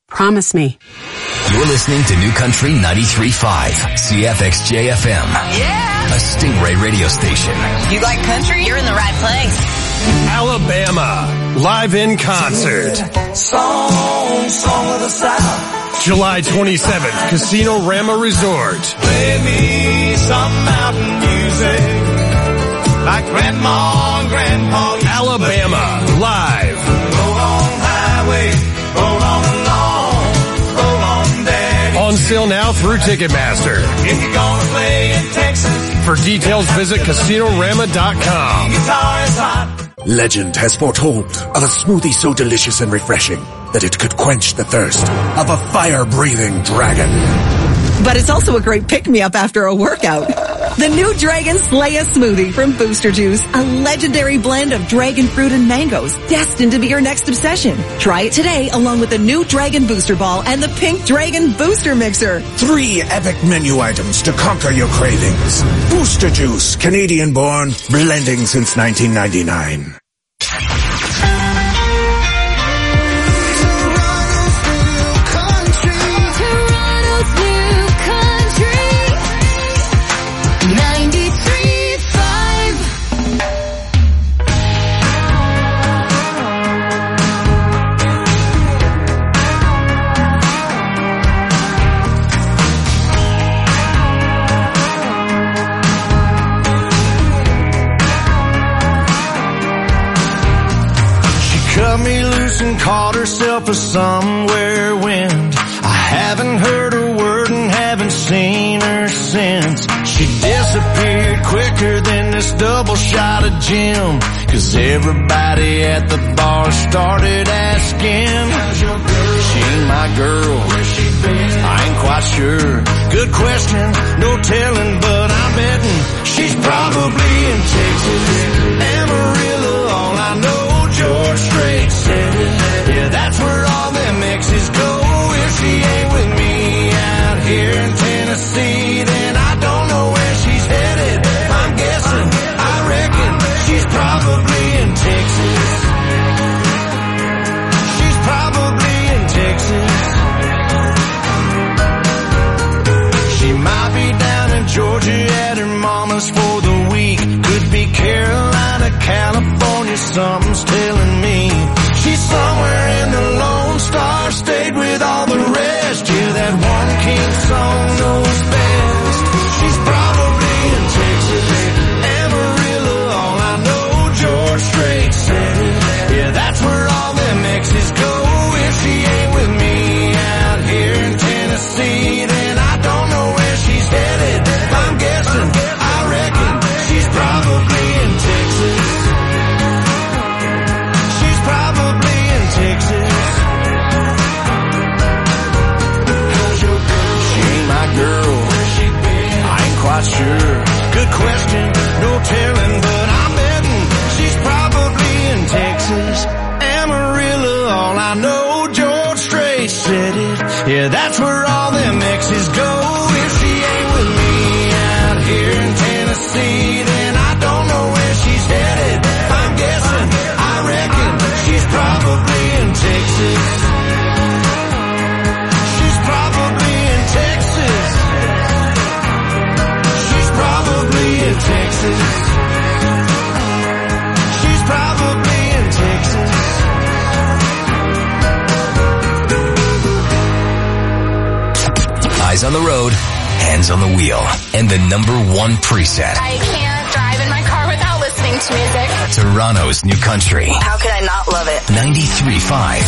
Promise me. You're listening to New Country ninety-three point five, C F X J F M. Yeah! A Stingray radio station. You like country? You're in the right place. Alabama, live in concert. Song, song of the South. July twenty-seventh, Casino Rama Resort. Play me some mountain music, like Grandma and Grandpa used to Alabama, play. live. Roll on highway, roll on along, roll on daddy. On sale now through Ticketmaster. If you're gonna play in Texas, for details visit casino rama dot com. guitar is hot. Legend has foretold of a smoothie so delicious and refreshing that it could quench the thirst of a fire-breathing dragon. But it's also a great pick-me-up after a workout. The new Dragon Slayer smoothie from Booster Juice, a legendary blend of dragon fruit and mangoes, destined to be your next obsession. Try it today along with the new Dragon Booster Ball and the Pink Dragon Booster Mixer. Three epic menu items to conquer your cravings. Booster Juice, Canadian-born, blending since nineteen ninety-nine. And caught herself a somewhere wind. I haven't heard a word and haven't seen her since. She disappeared quicker than this double shot of gin, 'cause everybody at the bar started asking, she ain't my girl, where's she been? I ain't quite sure. Good question, no telling, but I'm betting she's probably in Texas, Amarillo. All I know, George Strait said it. Yeah, that's where all them exes go. If she ain't with me out here in Tennessee, then I don't know where she's headed. I'm guessing, I reckon she's probably in Texas. She's probably in Texas. She might be down in Georgia at her mama's for the week. Could be Carolina, California, something's telling me. She's somewhere in the Lone Star State with all the rest. Yeah, that one king song knows best. She's probably in Texas, Amarillo. All I know, George Strait said it. Yeah, that's where all them exes go. If she ain't with me out here in Tennessee, then I don't know where she's headed. I'm guessing, I reckon she's probably in Texas. She's probably in Texas. She ain't my girl, I ain't quite sure. Good question, no telling, but I'm betting she's probably in Texas, Amarillo. All I know, George Strait said it. Yeah, that's where all them exes go. If she ain't with me out here in Tennessee, then I don't know where she's headed. I'm guessing, I reckon she's probably in Texas. She's probably in Texas. She's probably in Texas. She's probably in Texas. Eyes on the road, hands on the wheel, and the number one preset. I can't drive in my car without listening to music. Toronto's New Country. How could I not love it? ninety-three point five.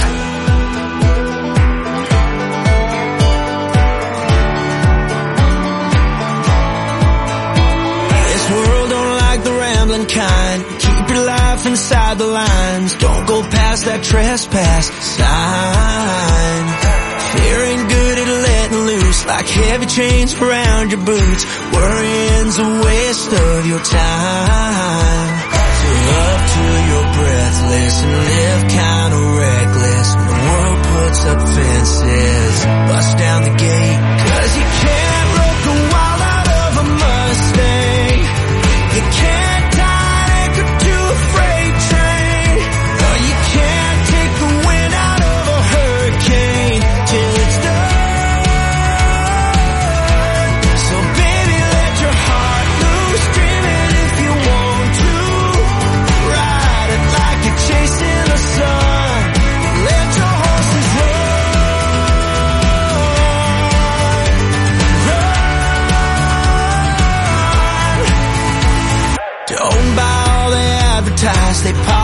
This world don't like the rambling kind. Keep your life inside the lines. Don't go past that trespass sign. Fear ain't good at letting loose, like heavy chains around your boots. Worrying's a waste of your time. So up to your breathless and live kinda reckless. When the world puts up fences, bust down the gate. 'Cause you can't rope the wild out of a Mustang. You can't tie an anchor to a freight train. Or you can't take the wind out of a hurricane.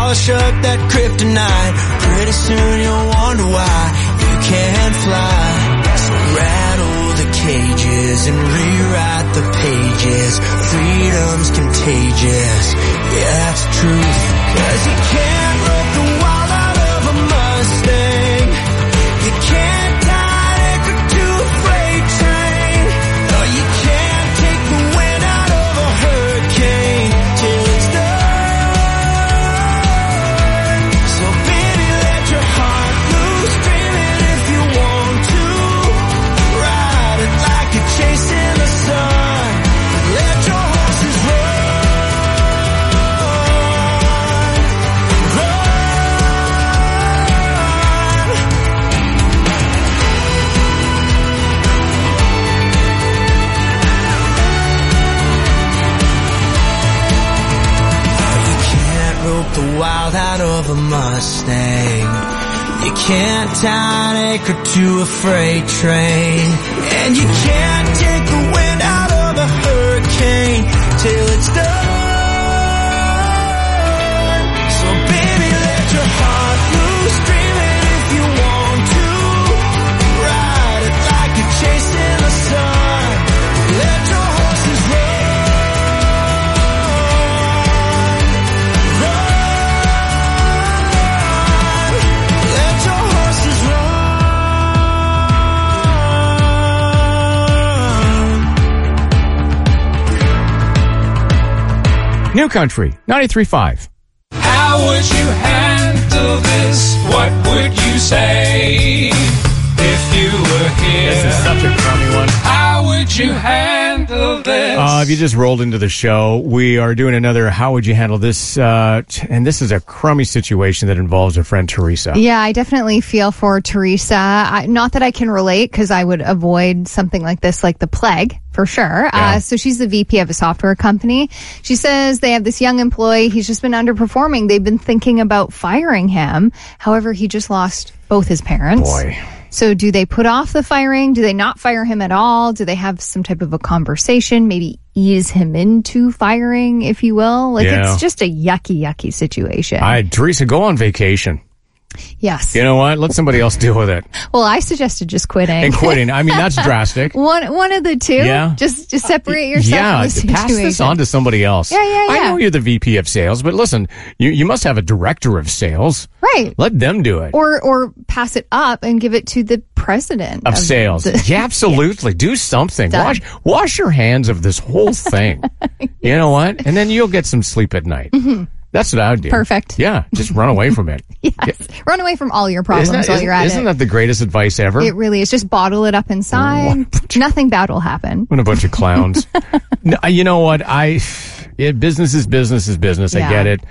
polish up that kryptonite. Pretty soon you'll wonder why you can't fly. So rattle the cages and rewrite the pages. Freedom's contagious, yeah, that's the truth. Cause you can't rope the wild out of a Mustang. You can't tie an anchor to a freight train. No, you can't take the wind out of a hurricane till it's done. So baby, let your heart loose, dream it if you want to. Ride it like you're chasing the sun. Let your horses run. The wild out of a Mustang. You can't tie an anchor to a freight train. And you can't take the wind out of a hurricane till it's done. So baby, let your heart loose, dream it if you want to. Ride it like you're chasing the sun. Let your horses run. New Country, ninety-three point five. How would you handle this? What would you say if you were here? This is such a crummy one. How would you handle this? Uh, if you just rolled into the show, we are doing another How Would You Handle This? Uh, and this is a crummy situation that involves our friend Teresa. Yeah, I definitely feel for Teresa. I, not that I can relate because I would avoid something like this like the plague. For sure. Yeah. Uh, so she's the V P of a software company. She says they have this young employee. He's just been underperforming. They've been thinking about firing him. However, he just lost both his parents. Boy. So do they put off the firing? Do they not fire him at all? Do they have some type of a conversation? Maybe ease him into firing, if you will? Like, Yeah. it's just a yucky, yucky situation. I, Teresa, go on vacation. Yes. You know what? Let somebody else deal with it. Well, I suggested just quitting. And quitting. I mean, that's drastic. one one of the two. Yeah. Just just separate yourself Yeah, from the situation. pass this on to somebody else. Yeah, yeah, I yeah. know you're the V P of sales, but listen, you, you must have a director of sales. Right. Let them do it. Or or pass it up and give it to the president Of sales. the- yeah, absolutely. Do something. Done. Wash wash your hands of this whole thing. You know what? And then you'll get some sleep at night. Mhm. That's what I would do. Perfect. Yeah, just run away from it. Yes. Run away from all your problems Isn't that, while isn't, you're at isn't it. that the greatest advice ever? It really is. Just bottle it up inside. Nothing bad will happen. What a bunch of clowns. No, you know what? I yeah, business is business is business. I Yeah. get it.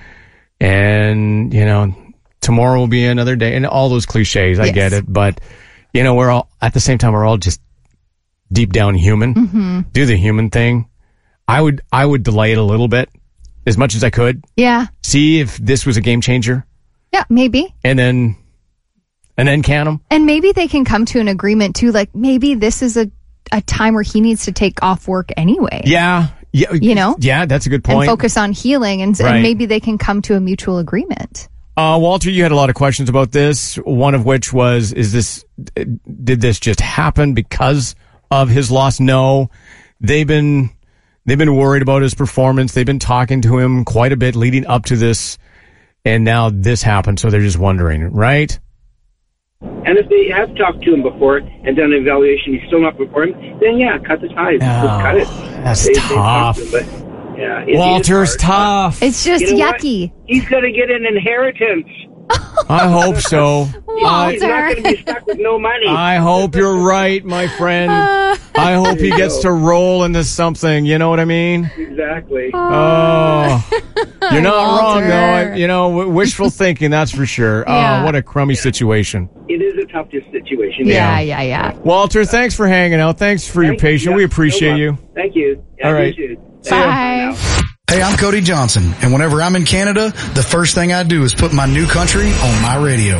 And, you know, tomorrow will be another day. And all those cliches, I Yes. get it. But, you know, we're all, at the same time, we're all just deep down human. Mm-hmm. Do the human thing. I would, I would delay it a little bit as much as I could. Yeah. See if this was a game changer. Yeah, maybe. And then, and then can them. And maybe they can come to an agreement too. Like maybe this is a, a time where he needs to take off work anyway. Yeah. Yeah. You know? Yeah, that's a good point. And focus on healing and, Right. and maybe they can come to a mutual agreement. Uh, Walter, you had a lot of questions about this. One of which was, is this, did this just happen because of his loss? No. They've been, they've been worried about his performance. They've been talking to him quite a bit leading up to this. And now this happened. So they're just wondering, right? And if they have talked to him before and done an evaluation, he's still not performing, then yeah, cut the ties. Oh, Just cut it. that's They- they tough. talked to him, but, yeah, it is Walter's hard. tough. It's just You know what? yucky. He's going to get an inheritance. I hope so. I, He's not going to be stuck with no money. I hope you're right, my friend. I hope he gets to roll into something. You know what I mean? Exactly. Oh, you're not wrong, Walter. though. I, you know, w- wishful thinking, that's for sure. Yeah. Oh, what a crummy situation. It is a tough situation. Yeah, yeah, yeah. Walter, thanks for hanging out. Thanks for your Thank you. patience. Yeah, We no appreciate problem. you. Thank you. Yeah, All you right. too. Bye. Hey, I'm Cody Johnson, and whenever I'm in Canada, the first thing I do is put my new country on my radio.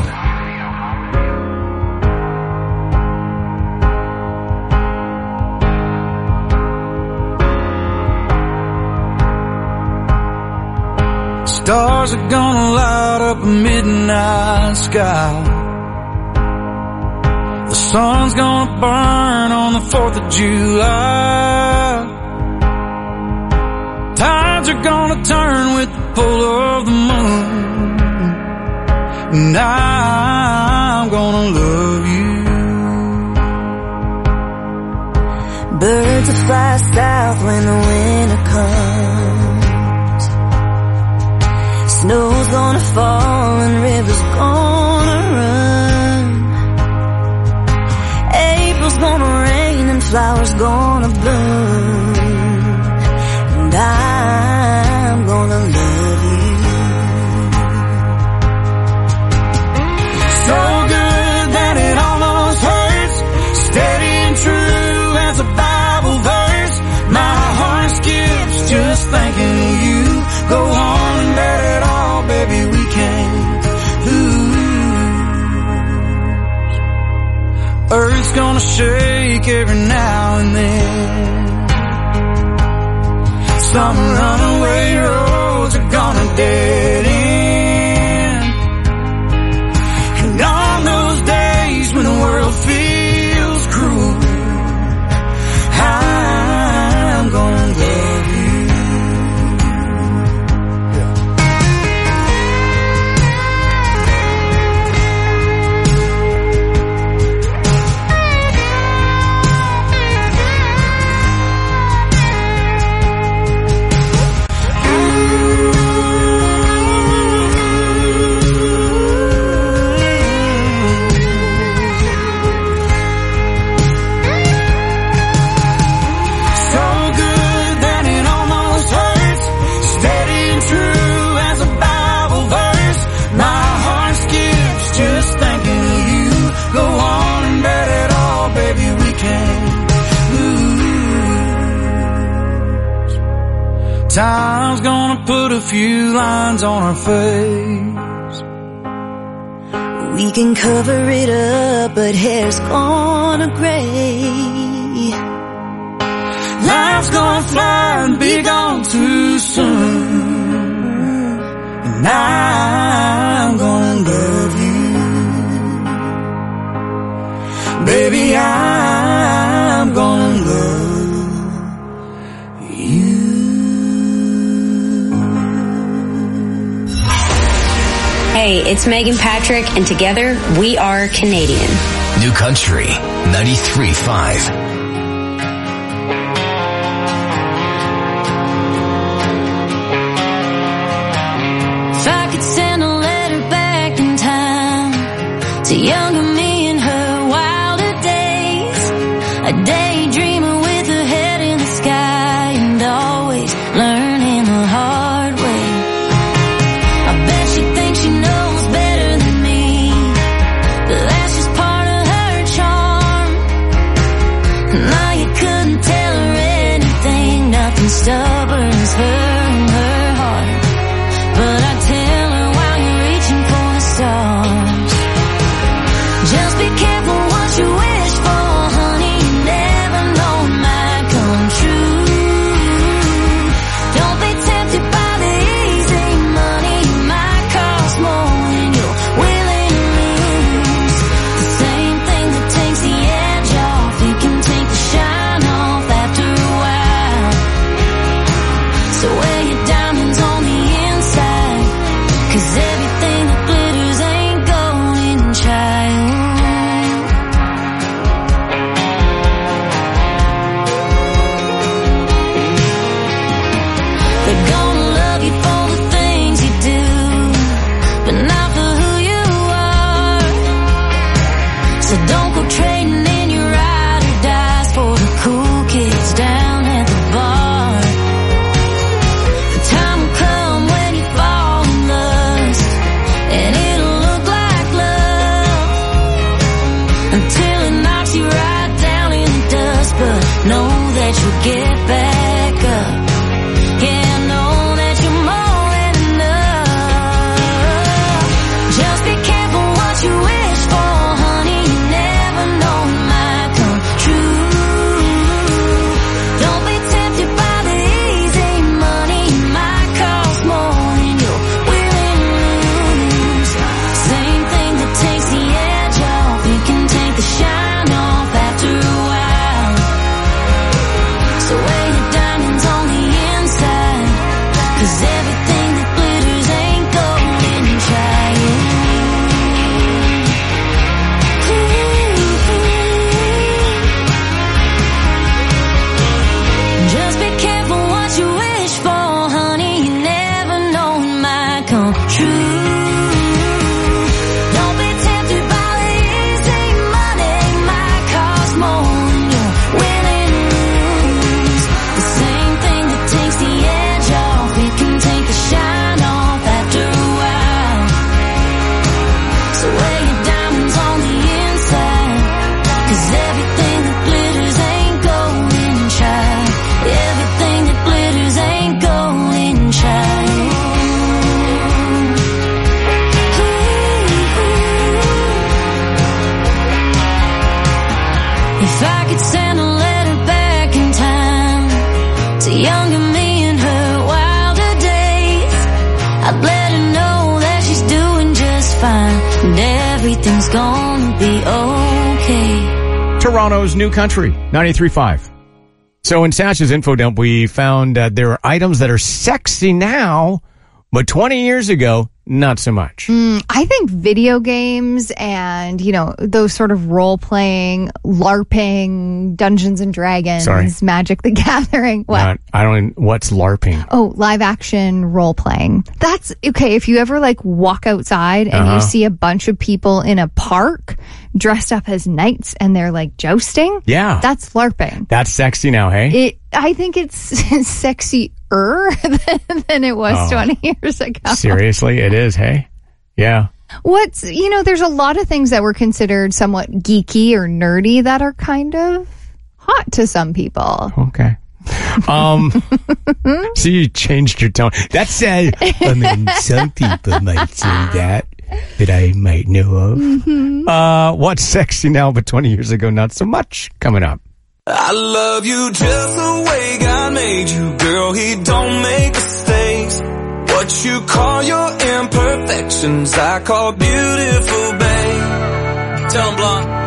Stars are gonna light up a midnight sky. The sun's gonna burn on the fourth of July. Tides are gonna turn with the pull of the moon. And I'm gonna love you. Birds will fly south when the winter comes. Snow's gonna fall and rivers gonna run. April's gonna rain and flowers gonna bloom. And I'm gonna love you. So good that it almost hurts. Steady and true as a Bible verse. My heart skips just thinking of you. Go on and bet it all, baby, we can't lose. Earth's gonna shake every now and then. Some runaway roads are gonna dead end. And on those days when the world feels cruel, I'm gonna love you. Time's gonna put a few lines on our face. We can cover it up, but hair's gonna gray. Life's gonna fly and be gone too soon. And I'm gonna love you. Baby, I'm gonna love you. Hey, it's Megan Patrick, and together we are Canadian. New Country ninety-three point five. If I could send a letter back in time to younger me in her wilder days, a daydreamer with her head in the sky and always learning the hard way. I bet she thinks she knows better than me, but that's just part of her charm. Now you couldn't tell her anything, nothing stubborn as her and her heart. But I tell her while you're reaching for the stars, to younger me in her wilder days. I'd let her know that she's doing just fine, and everything's gonna be okay. Toronto's New Country, ninety-three point five. So in Sash's info dump, we found uh, there are items that are sexy now, but twenty years ago, not so much. Mm, I think video games and, you know, those sort of role-playing, LARPing, Dungeons and Dragons, Sorry. Magic the Gathering. What? Not, I don't. What's LARPing? Oh, live action role playing. That's okay. If you ever like walk outside and Uh-huh. you see a bunch of people in a park dressed up as knights and they're like jousting. Yeah. That's LARPing. That's sexy now, hey? It, I think it's sexier than, than it was Oh. twenty years ago. Seriously, it is, hey? Yeah. What's, you know, there's a lot of things that were considered somewhat geeky or nerdy that are kind of hot to some people. Okay. Um, so you changed your tone. That's uh, I mean, some people might say that, that I might know of. Mm-hmm. Uh, what's sexy now, but twenty years ago, not so much? Coming up. I love you just the way God made you, girl. He don't make mistakes. What you call your imperfections, I call beautiful, babe. Tell 'em, blonde.